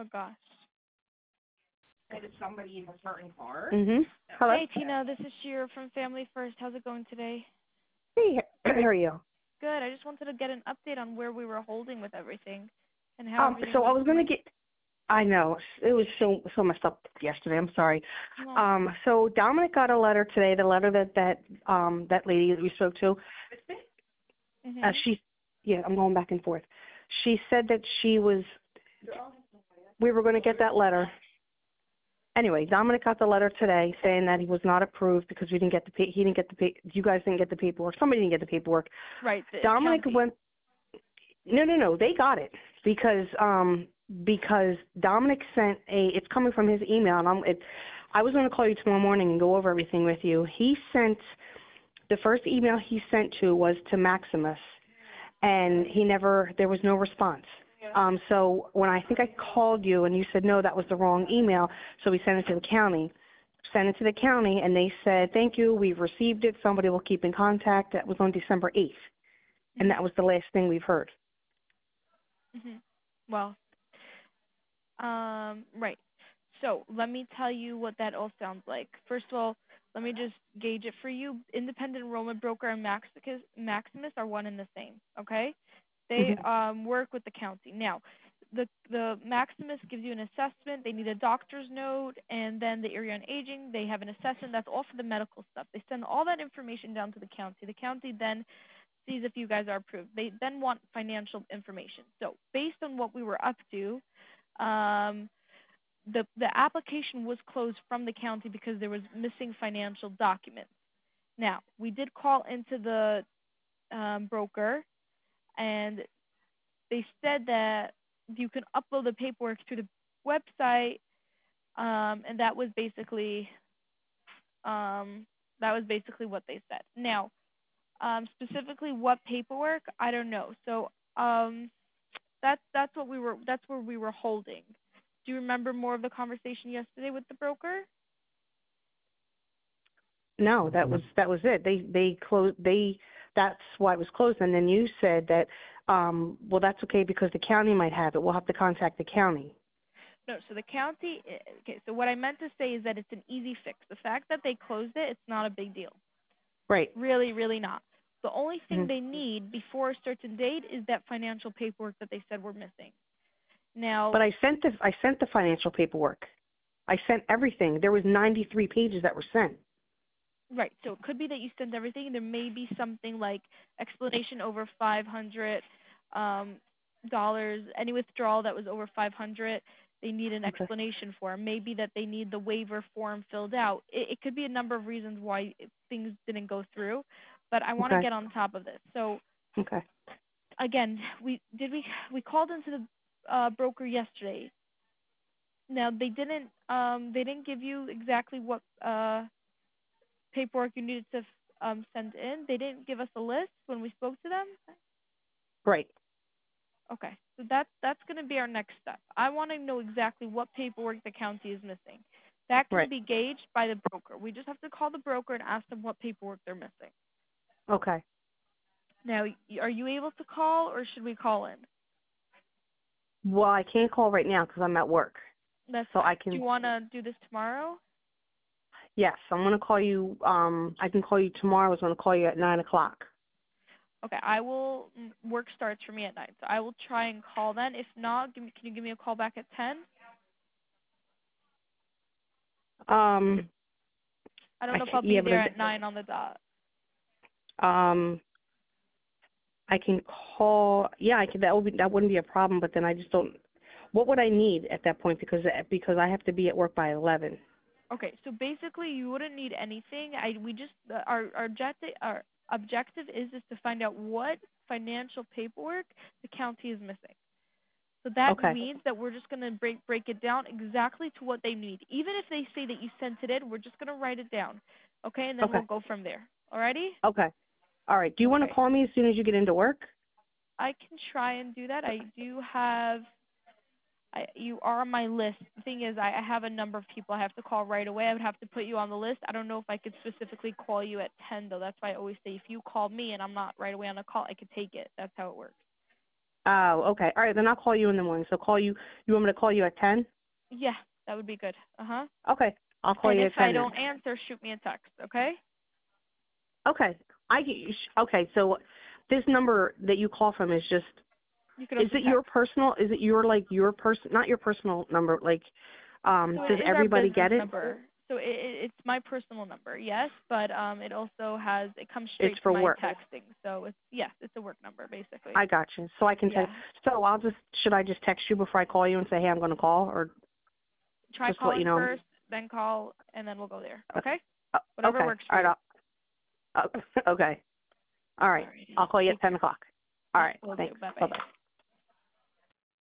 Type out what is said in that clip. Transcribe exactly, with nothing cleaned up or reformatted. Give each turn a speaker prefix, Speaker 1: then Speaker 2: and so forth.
Speaker 1: Oh gosh.
Speaker 2: That it's somebody in a certain car. Mhm. Hello.
Speaker 1: Hey Tina, this is Shira from Family First. How's it going today?
Speaker 2: Hey, how are you?
Speaker 1: Good. I just wanted to get an update on where we were holding with everything and how
Speaker 2: Um,
Speaker 1: everything
Speaker 2: so I
Speaker 1: was
Speaker 2: was gonna
Speaker 1: going.
Speaker 2: get. I know it was so so messed up yesterday. I'm sorry.
Speaker 1: No.
Speaker 2: Um, so Dominic got a letter today. The letter that that um that lady that we spoke to. Uh,
Speaker 1: Mhm.
Speaker 2: she, yeah, I'm going back and forth. She said that she was. We were going to get that letter. Anyway, Dominic got the letter today saying that he was not approved because we didn't get the pa- he didn't get the pa- you guys didn't get the paperwork. Somebody didn't get the paperwork.
Speaker 1: Right. The
Speaker 2: Dominic
Speaker 1: county.
Speaker 2: went. No, no, no. They got it because um because Dominic sent a. It's coming from his email, and I'm. It, I was going to call you tomorrow morning and go over everything with you. He sent the first email he sent to was to Maximus, and he never. There was no response. Um, so when I think I called you and you said no, that was the wrong email, so we sent it to the county. Sent it to the county, and they said thank you, we've received it. Somebody will keep in contact. That was on December eighth, and
Speaker 1: Mhm.
Speaker 2: that was the last thing we've heard.
Speaker 1: Mhm. Well, um, right. So let me tell you what that all sounds like. First of all, let me just gauge it for you. Independent enrollment broker and Maximus, Maximus are one and the same. Okay, they
Speaker 2: Hmm.
Speaker 1: um, work with the county. Now, the the Maximus gives you an assessment. They need a doctor's note, and then the area on aging. They have an assessment. That's all for the medical stuff. They send all that information down to the county. The county then sees if you guys are approved. They then want financial information. So based on what we were up to, um, the the application was closed from the county because there was missing financial documents. Now we did call into the um, broker, and they said that you can upload the paperwork to the website, um, and that was basically um, that was basically what they said. Now, um, specifically what paperwork, I don't know. So um, that's that's what we were that's where we were holding. Do you remember more of the conversation yesterday with the broker?
Speaker 2: No, that was that was it. They they closed. They that's why it was closed. And then you said that um, well, that's okay because the county might have it. We'll have to contact the county.
Speaker 1: No, so the county, eh, okay, so what I meant to say is that it's an easy fix. The fact that they closed it, it's not a big deal.
Speaker 2: Right.
Speaker 1: Really, really not. The only thing
Speaker 2: Hmm.
Speaker 1: they need before a certain date is that financial paperwork that they said were missing. Now,
Speaker 2: But I sent the I sent the financial paperwork. I sent everything. There was ninety-three pages that were sent.
Speaker 1: right, so it could be that you sent everything. There may be something like explanation over five hundred um, dollars. Any withdrawal that was over five hundred, they need an
Speaker 2: Okay.
Speaker 1: explanation for. Maybe that they need the waiver form filled out. It, it could be a number of reasons why things didn't go through, but I want to
Speaker 2: Okay.
Speaker 1: get on top of this. So
Speaker 2: Okay.
Speaker 1: again, we did we we called into the uh, broker yesterday. Now they didn't um, they didn't give you exactly what uh, paperwork you needed to um, send in. They didn't give us a list when we spoke to them.
Speaker 2: Right.
Speaker 1: Okay, so that's that's going to be our next step. I want to know exactly what paperwork the county is missing. That can
Speaker 2: Right.
Speaker 1: be gauged by the broker. We just have to call the broker and ask them what paperwork they're missing.
Speaker 2: Okay.
Speaker 1: Now, y- are you able to call or should we call in?
Speaker 2: Well, I can't call right now because I'm at work.
Speaker 1: That's
Speaker 2: So I
Speaker 1: fine. Do
Speaker 2: can.
Speaker 1: you want to do this tomorrow?
Speaker 2: Yes, I'm gonna call you. Um, I can call you tomorrow. I was gonna call you at nine o'clock.
Speaker 1: Okay, I will. mm, Work starts for me at nine, so I will try and call then. If not, give me, can you give me a call back at ten?
Speaker 2: Um,
Speaker 1: I don't
Speaker 2: I
Speaker 1: know if
Speaker 2: can.
Speaker 1: I'll be
Speaker 2: Yeah, but
Speaker 1: there
Speaker 2: I,
Speaker 1: at nine on the dot.
Speaker 2: um, I can call. Yeah, I can. That would be. That wouldn't be a problem. But then I just don't. What would I need at that point? Because because I have to be at work by eleven.
Speaker 1: Okay, so basically you wouldn't need anything. I we just uh, our our objective our objective is is to find out what financial paperwork the county is missing. So that
Speaker 2: Okay.
Speaker 1: means that we're just gonna break break it down exactly to what they need. Even if they say that you sent it in, we're just gonna write it down. Okay, and then
Speaker 2: Okay.
Speaker 1: we'll go from there. Alrighty?
Speaker 2: Okay. All right. Do you want to
Speaker 1: Okay.
Speaker 2: call me as soon as you get into work?
Speaker 1: I can try and do that. I do have I, you are on my list. The thing is, I, I have a number of people I have to call right away. I would have to put you on the list. I don't know if I could specifically call you at ten, though. That's why I always say if you call me and I'm not right away on a call, I could take it. That's how it works.
Speaker 2: Oh, okay. All right, then I'll call you in the morning. So call you. You want me to call you at ten?
Speaker 1: Yeah, that would be good. Uh huh.
Speaker 2: Okay, I'll call
Speaker 1: And
Speaker 2: you
Speaker 1: if
Speaker 2: at
Speaker 1: I
Speaker 2: ten then.
Speaker 1: don't answer, shoot me a text. Okay.
Speaker 2: Okay. I okay. So this number that you call from is just.
Speaker 1: You could
Speaker 2: Is
Speaker 1: also
Speaker 2: it your
Speaker 1: text.
Speaker 2: personal? Is it your like your person? Not your personal number. Like, um,
Speaker 1: So it
Speaker 2: does
Speaker 1: is our
Speaker 2: everybody
Speaker 1: business
Speaker 2: get it?
Speaker 1: number. So it, it, it's my personal number, yes, but um, it also has it comes
Speaker 2: It's
Speaker 1: straight to
Speaker 2: for
Speaker 1: my
Speaker 2: work.
Speaker 1: texting. So it's yes, it's a work number basically.
Speaker 2: I got you. So I can
Speaker 1: Yeah.
Speaker 2: text. So I'll just. Should I just text you before I call you and say, hey, I'm going to call, or
Speaker 1: Try
Speaker 2: just to let you
Speaker 1: calling
Speaker 2: know?
Speaker 1: first, then call, and then we'll go there.
Speaker 2: Okay.
Speaker 1: Okay?
Speaker 2: Uh,
Speaker 1: Whatever
Speaker 2: okay.
Speaker 1: works for
Speaker 2: All
Speaker 1: you.
Speaker 2: right. I'll, uh, okay. All
Speaker 1: All
Speaker 2: right.
Speaker 1: right.
Speaker 2: I'll call you at
Speaker 1: Take
Speaker 2: ten
Speaker 1: care.
Speaker 2: o'clock. All
Speaker 1: Yep,
Speaker 2: right.
Speaker 1: will do.
Speaker 2: Thanks.
Speaker 1: Bye
Speaker 2: Bye
Speaker 1: bye.
Speaker 2: bye.